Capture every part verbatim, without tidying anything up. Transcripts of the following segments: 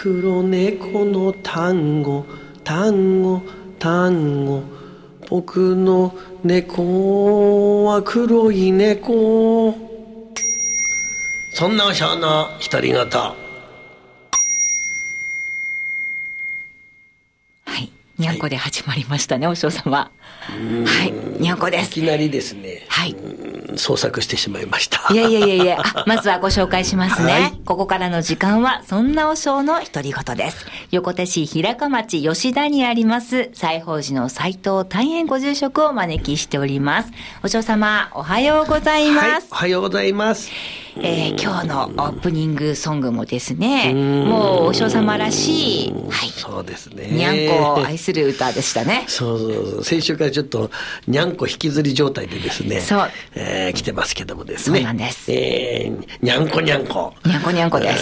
黒猫の単語単語単語、僕の猫は黒い猫。そんな和尚の独り言。はい、にゃんこで始まりましたね、和尚様。はい、にゃんこです。 いきなりですね、 はい、 創作してしまいました。 いやいやいやいや、まずはご紹介しますね。はい、ここからの時間はそんな和尚の独り言です。横手市平鹿町吉田にあります西宝寺の斉藤大円ご住職をお招きしております。和尚様、おはようございます。はい、 おはようございます。 えー、今日のオープニングソングもですね、もうお嬢様らしい、はい、 そうですね、 にゃんこを愛する歌でしたね。 そうそうそう、先週からちょっとにゃんこ引きずり状態でですね、そう、えー、来てますけどもですね、 そうなんです、 えー、にゃんこにゃんこにゃんこにゃんこです。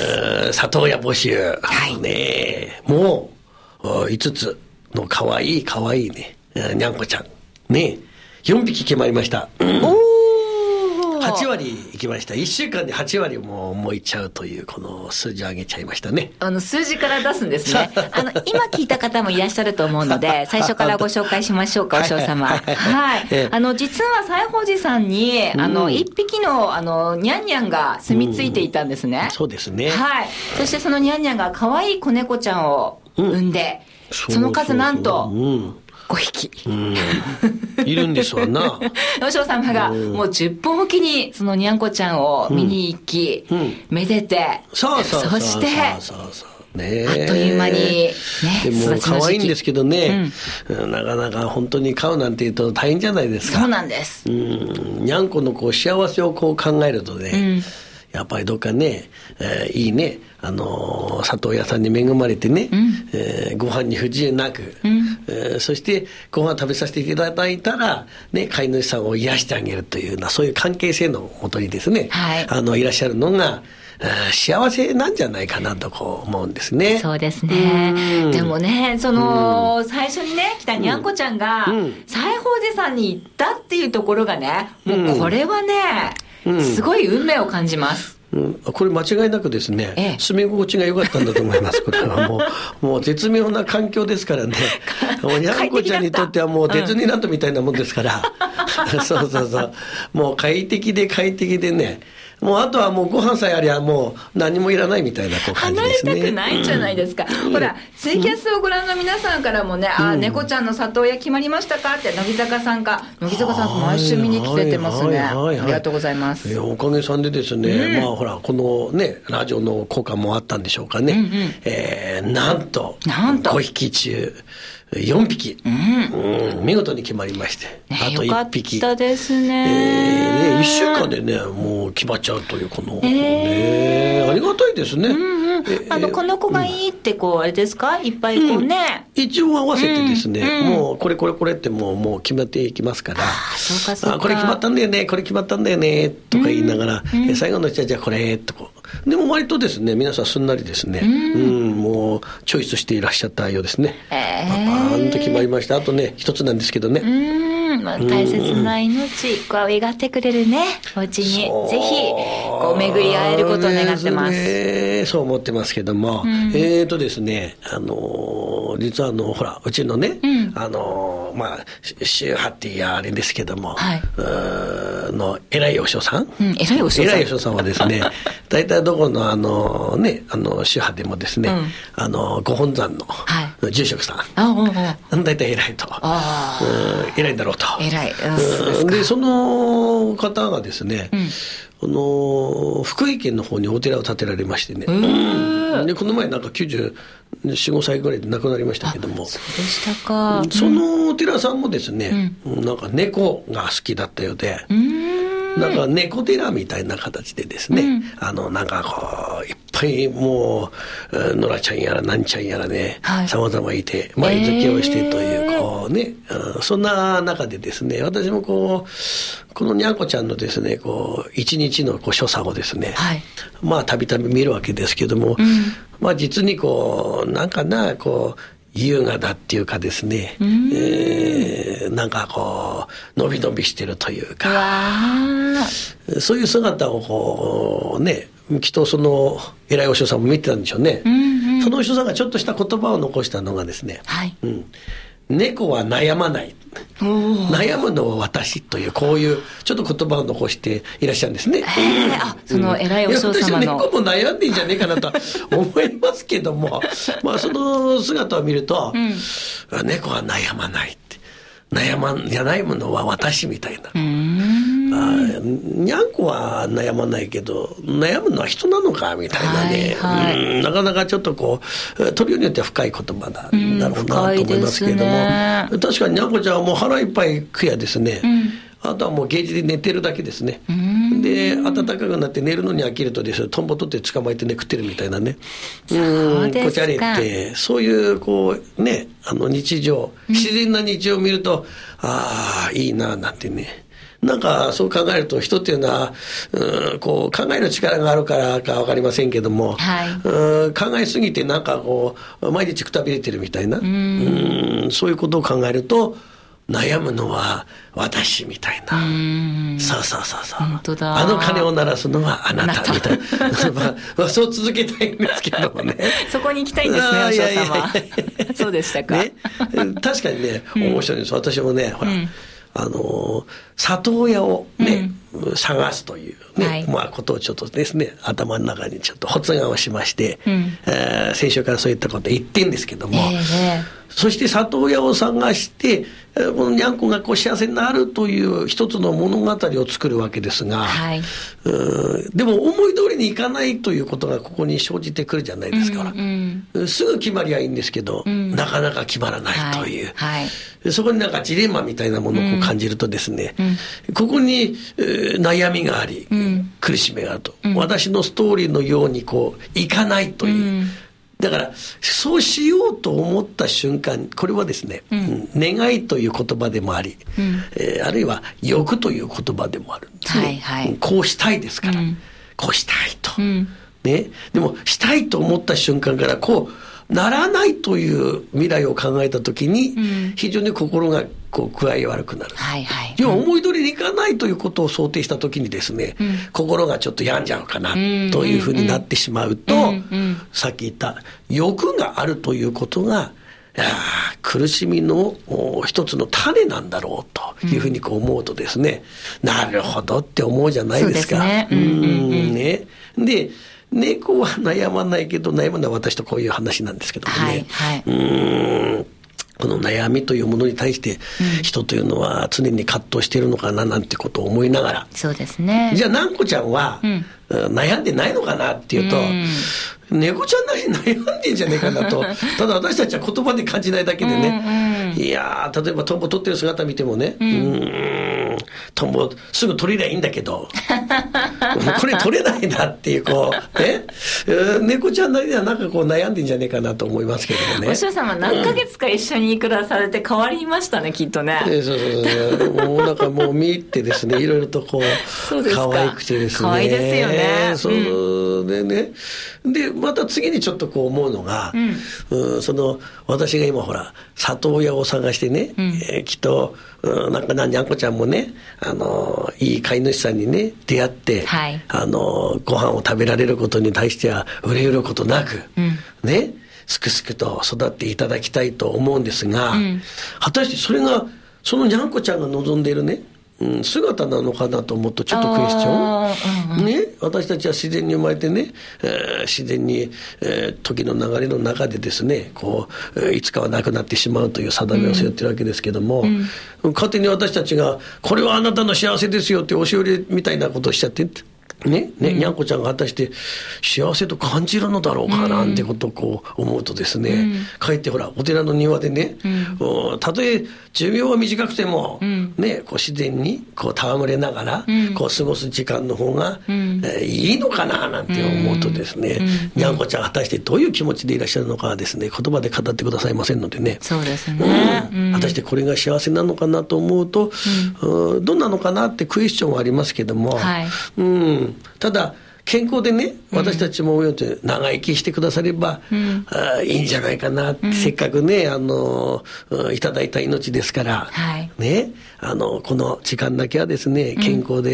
里親募集、はい、ね、もういつつのかわいいかわいいねにゃんこちゃんね、よんびき決まりました。うん、おー、はちわりいきました。いっしゅうかんではちわりももういっちゃうというこの数字を上げちゃいましたね。 あの数字から出すんですね。あの今聞いた方もいらっしゃると思うので最初からご紹介しましょうか、お嬢様。はい、あの実は西宝寺さんにあの一匹のあのニャンニャンが住み着いていたんですね。 うん、そうですね。 はい。そしてそのニャンニャンが可愛い子猫ちゃんを産んで、うん、その数なんと、うん、ごひき、うん、 いるんですわな。 お嬢様がもうじゅっぽんおきにそのにゃんこちゃんを見に行き、うんうん、めでて、 そうそうそうそう、 そしてそうそうね、 あっという間にね、 でも可愛いんですけどね、うん、なかなか本当に飼うなんていうと大変じゃないですか。 そうなんです。 うん、にゃんこのこう幸せをこう考えるとね、うん、やっぱりどっかね、えー、いいね、あのー、里親さんに恵まれてね、うん、えー、ご飯に不自由なく、うん、えー、そしてご飯食べさせていただいたら、ね、飼い主さんを癒してあげるというようなそういう関係性のもとにですね、はい、あのいらっしゃるのが幸せなんじゃないかなとこう思うんですね。 そうですね。でもね、その、最初にね来たにゃんこちゃんが、うん、西宝寺さんに行ったっていうところがね、もうこれはね、うん、すごい運命を感じます。 うん、これ間違いなくですね、ええ、住み心地が良かったんだと思います。これはもう、もう絶妙な環境ですからね。もうにゃんこちゃんにとってはもうディズニーランドみたいなもんですから、うん、そうそうそう、もう快適で快適でね、もうあとはもうご飯さえありゃもう何もいらないみたいなこう感じですね。 離れたくないんじゃないですか、うん、ほらツイキャスをご覧の皆さんからもね、うん、あ、猫ちゃんの里親決まりましたかって乃木坂さんか乃木坂さん毎週見に来ててますね。ありがとうございます。 いや、おかげさんでですね、うん、まあほらこのねラジオの効果もあったんでしょうかね、うんうん、えー、なんとなんとごひき中よんびき、うんうん、見事に決まりまして、 ね、 あといっぴき、 よかったですね、 えー、ね、いっしゅうかんでねもう決まっちゃうというこの、えー、ね、ありがたいですね、うんうん、 えー、あのこの子がいいってこうあれですか、いっぱいこうね、 うん、一応合わせてですね、うんうん、もうこれこれこれってもう、もう決まっていきますから、 あ、そうかそうか、 あ、これ決まったんだよねこれ決まったんだよねとか言いながら、うんうん、最後の人はじゃあこれとこう、でも割とですね皆さんすんなりですね、うん、うん、もうチョイスしていらっしゃったようですね、えー、パーンと決まりました。あとね一つなんですけどね、 うん、まあ、大切な命こう描ってくれるねお家にぜひこう巡り会えることを願ってます。 ね、そう思ってますけども、うん、えーとですね、あのー、実はあのほらうちのね、うん、あのー、まあ宗派っていやあれですけども、はい、うの偉いお師匠さん、 うん、偉いお師匠さん、 偉いお師匠さんはですね大体どこのあのねあの宗派でもですね、うん、あのご本山の住職さん、はい、大体偉いと、あ、うん、偉いんだろうと、 偉い、 うん、でその方がですね、うん、あの福井県の方にお寺を建てられましてね、うん、でこの前なんかきゅうじゅうよん、ごさいぐらいで亡くなりましたけども、 そうでしたか、 そのお寺さんもですね、うん、なんか猫が好きだったようで、うん、なんか猫寺みたいな形でですね、うん、あのなんかこういっぱいもう野良ちゃんやらなんちゃんやらね、さまざまいて前付けをしてという、こうね、うん、そんな中でですね、私もこうこのにゃんこちゃんのですねこう一日のこう所作をですね、はい、まあたびたび見るわけですけども、うん、まあ実にこうなんかなこう優雅だっていうかですね、えー、なんかこう伸び伸びしてるというか、そういう姿をこうねきっとその偉いお師匠さんも見てたんでしょうね、うんうん、 その人さんがちょっとした言葉を残したのがですね、 はいうん、猫は悩まない、悩むのは私という、こういうちょっと言葉を残していらっしゃるんですね。 あ、その偉いお嬢様の、 いや私は猫も悩んでんじゃねえかなとは思いますけどもまあその姿を見ると、うん、猫は悩まないって、悩まんじゃないものは私みたいな。うーん、あ、にゃんこは悩まないけど悩むのは人なのかみたいなね、はいはい、うん、なかなかちょっとこう取るようによっては深い言葉なんだろうなと思いますけれども、うん、確かににゃんこちゃんはもう腹いっぱい食やですね、うん、あとはもうゲージで寝てるだけですね。で暖かくなって寝るのに飽きるとですね、トンボ取って捕まえてね食ってるみたいなね、 そうですか。 こちゃれってそういうこうね、あの日常、自然な日常を見ると、うん、ああいいななんてね、なんかそう考えると人っていうのは、うん、こう考える力があるからか分かりませんけども、はい、うん、考えすぎてなんかこう毎日くたびれてるみたいな、うん、そういうことを考えると悩むのは私みたいな、うん、そうそうそうそう、 本当だ、 あの鐘を鳴らすのはあなたみたいなまあ、まあ、そう続けたいんですけどもねそこに行きたいんですね、お嬢様。そうでしたか、ね、 確かにね面白いんです、うん、私もねほら、うん、あの里親をね、うん、探すというね、はい、まあ、ことをちょっとですね頭の中にちょっと発願をしまして、うん、えー、先週からそういったこと言ってんですけども、えー、そして里親を探してこのにゃんこがこう幸せになるという一つの物語を作るわけですが、はい、うん、でも思い通りにいかないということがここに生じてくるじゃないですか、うんうん、すぐ決まりはいいんですけど、うん、なかなか決まらないという、はいはい、そこになんかジレンマみたいなものをこう感じるとですね、うんうん、ここに、えー、悩みがあり、うん、苦しみがあると、うん、私のストーリーのようにこういかないという、うん、だからそうしようと思った瞬間、これはですね、うん、願いという言葉でもあり、うん、えー、あるいは欲という言葉でもあるんですね、はいはい、こうしたいですから、うん、こうしたいと、うん、ね、でもしたいと思った瞬間からこうならないという未来を考えたときに、非常に心がこう具合悪くなる、はいはい、要は思い通りにいかないということを想定したときにですね、うん、心がちょっと病んじゃうかなというふうになってしまうと、うんうん、さっき言った欲があるということが苦しみの一つの種なんだろうというふうにこう思うとですね、うん、なるほどって思うじゃないですか。そうですね。うんうんうん、ね。で猫は悩まないけど悩むのは私とこういう話なんですけどもね、はいはい、うーん、この悩みというものに対して人というのは常に葛藤しているのかななんてことを思いながら、 そうですね、 じゃあ南子ちゃんは、うん、悩んでないのかなっていうと、うん、猫ちゃんなり悩んでんじゃねえかなとただ私たちは言葉で感じないだけでね、うんうん、いやー、例えばトンボ取ってる姿見てもね、うん、うーん、トンボすぐ取れりゃいいんだけどこれ取れないなっていうこうね、えー、猫ちゃんなりではなんかこう悩んでんじゃねえかなと思いますけどもね。 お師匠様何ヶ月か一緒に暮らされて変わりましたね、うん、きっとね。 えー、そうそうそうもうなんかもう見入ってですねいろいろとこうそうですか、 可愛くてですね、 可愛いですよね。 そうでね、でまた次にちょっとこう思うのが、うんうん、その私が今ほら里親を探してね、うん、えー、きっと、うん、なんかにゃんこちゃんもね、あのいい飼い主さんにね出会って、はい、あのご飯を食べられることに対しては憂うることなく、うん、ね、すくすくと育っていただきたいと思うんですが、うん、果たしてそれがそのにゃんこちゃんが望んでいるね、うん、姿なのかなと思うとちょっとクエスチョン、うんうん、ね、私たちは自然に生まれてね、えー、自然に、えー、時の流れの中でですねこう、えー、いつかはなくなってしまうという定めを背負ってるわけですけども、うんうん、勝手に私たちがこれはあなたの幸せですよって押し売りみたいなことをしちゃってねね、うん、にゃんこちゃんが果たして幸せと感じるのだろうかなんてことをこう思うとですね、うん、かえってほらお寺の庭でね、うん、たとえ寿命は短くても、うん、ね、こう自然にこう戯れながら、うん、こう過ごす時間の方が、うん、えー、いいのかななんて思うとですね、うん、にゃんこちゃん果たしてどういう気持ちでいらっしゃるのかはですね言葉で語ってくださいませんのでね。 そうですね、 うん、果たしてこれが幸せなのかなと思うと、うん、どんなのかなってクエスチョンはありますけども、はい、うん、ただ健康でね私たちも思うように長生きしてくだされば、うん、あいいんじゃないかなって、うん、せっかくねあのいただいた命ですから、はい、ね、あのこの時間だけはですね健康で、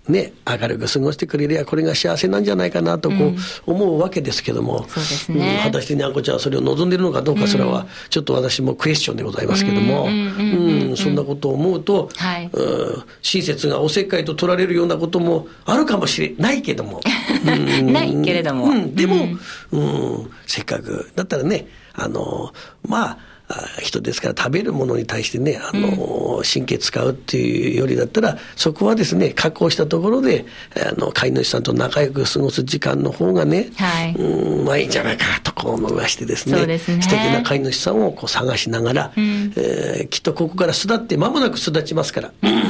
ね、明るく過ごしてくれりゃこれが幸せなんじゃないかなとこう思うわけですけども、 うん、そうですね、 うん、果たしてにゃんこちゃんはそれを望んでいるのかどうか、それはちょっと私もクエスチョンでございますけども、そんなことを思うと、はい、うん、親切がおせっかいと取られるようなこともあるかもしれないけどもないけれども、 うん、でも、うんうん、せっかくだったらね、あのまあ人ですから食べるものに対してね、あの、うん、神経使うっていうよりだったら、そこはですね、確保したところであの飼い主さんと仲良く過ごす時間の方がね、はい、うん、まあいいんじゃないかとこう思いましてですね、そうですね、素敵な飼い主さんをこう探しながら、うん、えー、きっとここから巣立って間もなく巣立ちますから、うんうんうん、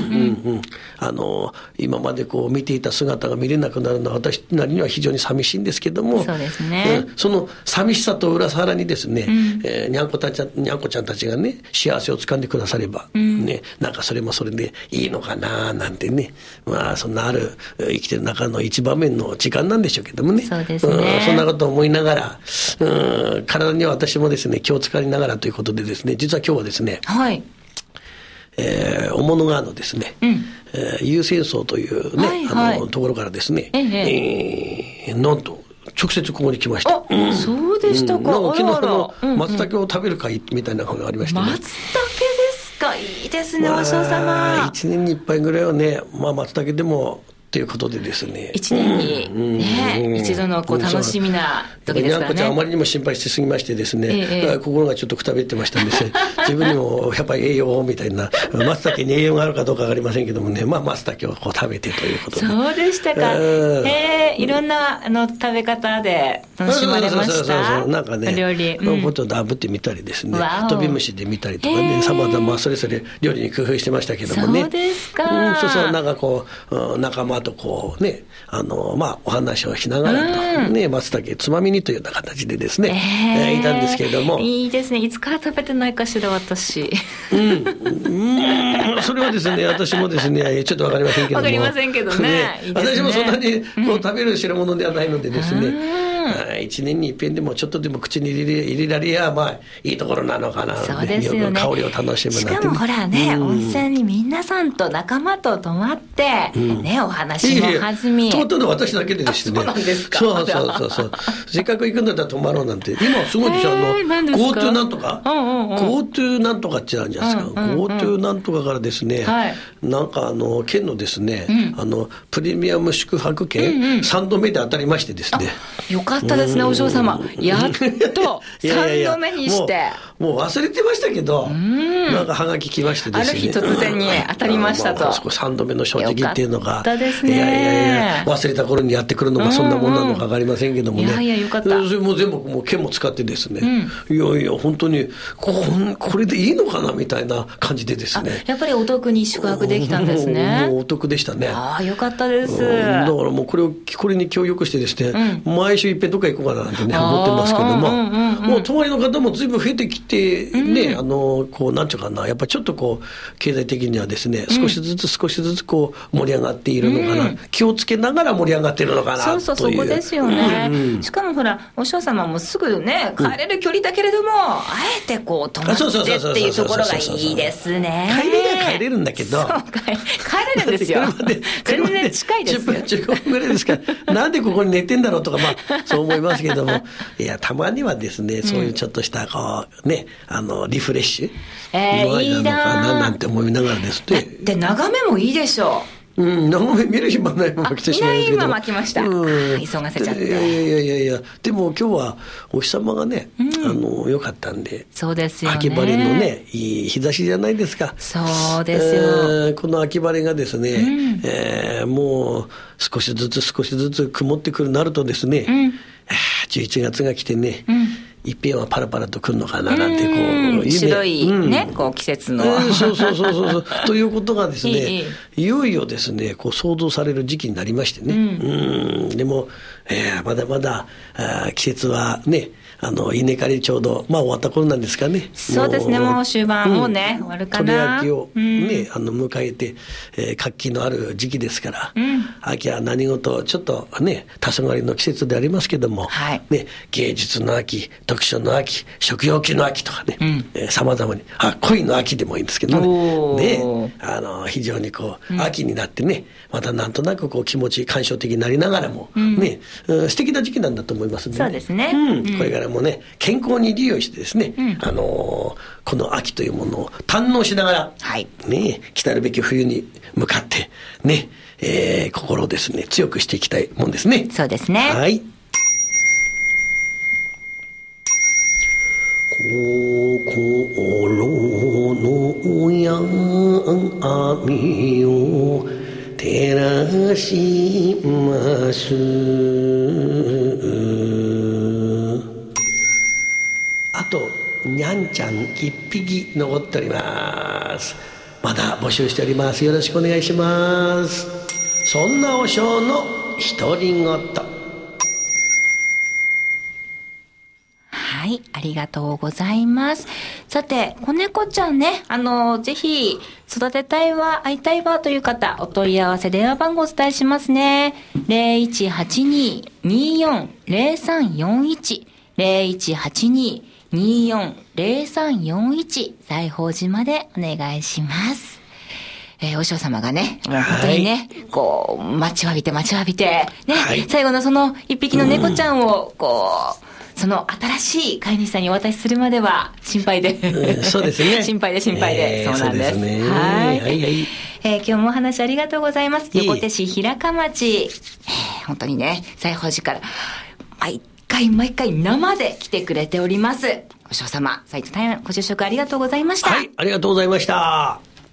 あの今までこう見ていた姿が見れなくなるのは私なりには非常に寂しいんですけども、 そうですね、 うん、その寂しさと裏腹にですね、うん、えー、にゃんこたちゃんにゃんこちゃんたちがね幸せをつかんでくだされば、うん、ね、なんかそれもそれでいいのかななんてね、まあそんなある生きてる中の一場面の時間なんでしょうけどもね、 そうですね、 うん、そんなことを思いながら、うん、体には私もですね気を使いながらということでですね、実は今日はですね、はい、えー、雄物川のですね、うん、えー、有戦争というね、はいはい、あのところからですね、えええー、なんと直接ここに来ました。 あ、うん、そうでしたか。 うん、昨日の松茸を食べる会みたいなのがありましてね。 松茸ですか。いいですね、まあ、お嬢様。 一年に一杯ぐらいはね、まあ松茸でもということでですね、 一年に、ね、うん、一度のこう楽しみな時ですからね。にゃんこちゃんあまりにも心配しすぎましてですね、ええ、心がちょっとくたびってましたんですね。自分にもやっぱり栄養みたいな、松茸に栄養があるかどうかわかりませんけどもね、まあ松茸をこう食べてということで。 そうでしたか。えー、いろんなあの食べ方で楽しまれました。そうそうそうそう、 なんかね、 料理、 うん、もうちょっと炙ってみたりですね、飛び蒸しで見たりとかね、さまざまそれぞれ料理に工夫してましたけどもね。 そうですか。 うん、そうそう、なんかこう仲間とこうね、あのまあお話をしながらと、うん、ね、松茸つまみにというような形でですね、えーえー、いたんですけれども、 いいですね。いつから食べてないかしら私。 うん、うん、それはですね、私もですねちょっとわかりませんけども、 わかりませんけどね、ね、いいですね、 私もそんなにこう食べる代物ではないのでですね、うん、一年に一遍でもちょっとでも口に入れ入れられやまあいいところなのかな、 そうですよね、 香りを楽しむなんて、ね、 しかもほらね、うん、温泉に皆さんと仲間と泊まって、うん、ね、お話も弾み、 泊まったのは私だけでですね。 そうなんですか。 そうそうそうそう。せっかく行くんだったら泊まろうなんて、今すごいですよ、あの GoTo なんとか、うんうんうん、GoTo なんとかってあるじゃないですか、うんうんうん、GoTo なんとかからですね、はい、なんかあの県のですね、うん、あのプレミアム宿泊券、うんうん、さんどめで当たりましてですね、 よかったですね、お嬢様、やっとさんどめにして。 もう忘れてましたけど、なんかハガキ来ましてですね、 ある日突然に当たりましたと、 まあ、そこさんどめの正直っていうのが、 よかったですね、 いやいやいや忘れた頃にやってくるのがそんなもんなのか分かりませんけどもね、 うんうん、いやいやよかった、 それも全部もう剣も使ってですね、うん、いやいや本当にここれでいいのかなみたいな感じでですね、 やっぱりお得に宿泊できたんですね。 もうお得でしたね。 ああよかったです、うん、 だからもうこれをこれに協力してですね、うん、毎週いっぺんどっか行こうかななんてね思ってますけども、うんうんうんうん、もう泊まりの方も随分増えてきてね、うん、あのこうなんていうかな、やっぱりちょっとこう経済的にはですね少しずつ少しずつこう盛り上がっているのかな、うん、気をつけながら盛り上がっているのかなという。 そうそう、そこですよね、うんうん、しかもほらお嬢様もすぐね帰れる距離だけれども、うん、あえてこう泊まってっていうところがいいですね。 帰れるは帰れるんだけど、 そう帰れるんですよ全然近いですよ、じゅっぷんじゅうごふんぐらいですからなんでここに寝てんだろうとか、まあそう思いますけどもいやたまにはですね、そういうちょっとしたこうね、あのリフレッシュ、 えー、いいななんて思いながらですね。 で眺めもいいでしょう。 うん、眺め見る暇ないまま来てしまいましたけど。 見ないまま来ました。うん、急がせちゃって。いやいやいやいや、でも今日はお日様がね、うん、あの良かったんで。 そうですよね。 秋晴れのね、いい日差しじゃないですか。 そうですよ。 えー、この秋晴れがですね、うん、えー、もう少しずつ少しずつ曇ってくるなるとですね、うん、じゅういちがつが来てね。うん、一遍はパラパラと来るのかななんてこう、 うん、白いね、うん、こう季節の、 うん、そうそうそうそうということがですねい, い, いよいよですねこう想像される時期になりましてね、うん、うんでも、えー、まだまだあ季節はねあの稲刈りちょうど、まあ、終わった頃なんですかね。 そうですね、もう終盤、うん、もうね終わるかな。 鳥秋を、ね、うん、あの迎えて、えー、活気のある時期ですから、うん、秋は何事ちょっとね黄昏の季節でありますけども、はい、ね、芸術の秋、読書の秋、食欲の秋とかね、うん、えー、様々に、あ、恋の秋でもいいんですけどね、ね、あの非常にこう、うん、秋になってね、またなんとなくこう気持ち感傷的になりながらも、うん、ね、うん、素敵な時期なんだと思いますので、ね、 そうですね、 うん、これからもね健康に利用してですね、うん、あのー、この秋というものを堪能しながら、はい、ね、来たるべき冬に向かってね、えー、心をですね強くしていきたいもんですね。 そうですね。 はい。心の闇を照らします。あとにゃんちゃん一匹残っております。まだ募集しております。よろしくお願いします。そんなお尚の独り言。 はい、ありがとうございます。さて、子猫ちゃんね、あの、ぜひ、育てたいわ、会いたいわという方、お問い合わせ電話番号をお伝えしますね。ゼロいちはちにーにーよんゼロさんよんいち、ゼロいちはちにーにーよんゼロさんよんいち、西宝寺までお願いします。えー、お嬢様がね、もう本当にね、はい、こう、待ちわびて待ちわびて、ね、はい、最後のその一匹の猫ちゃんを、こう、その新しい飼い主さんにお渡しするまでは心配で、 うん、そうですね。 心配で心配で、えー、そうなんです。そうですね。はい。はいはい。えー、今日もお話ありがとうございます。横手市平鹿町、えー、本当にね、西宝寺から毎回毎回生で来てくれております。お嬢様、斉藤大変ご住職ありがとうございました。 はい、ありがとうございました。